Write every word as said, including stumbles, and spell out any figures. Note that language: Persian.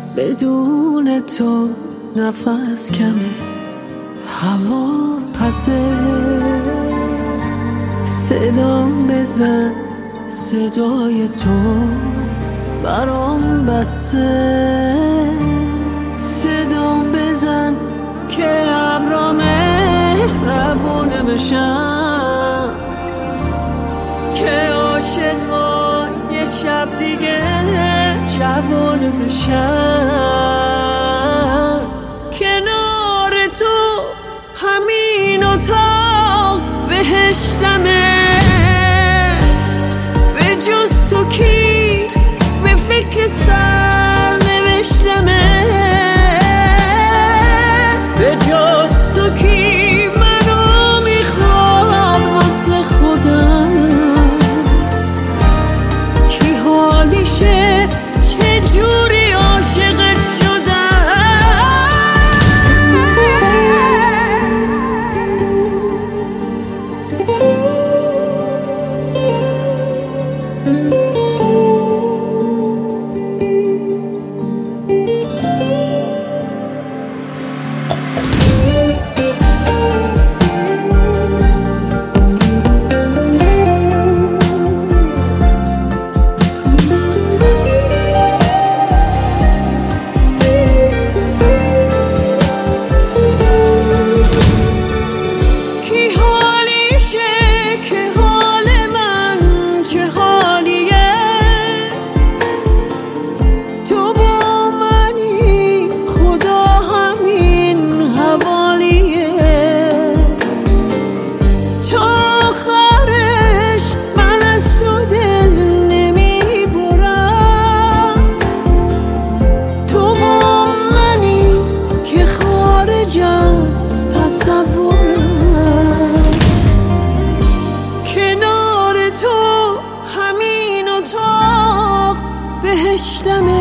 بدون تو نفس کمه، هوا پسه. صدام بزن، صدای تو برام بسه. صدام بزن که ابرا مهربونه بشم، که عاشقا یه شب دیگه جوانه بشم. کنار تو همین اتاق بهشتمه، به جز تو کی به فکر سر نوشتمه، به جز تو کی منو میخواد واسه خودم، کی حالیشه چه جوری عاشقت شدم. کنار تو همین اتاق بهشتمه،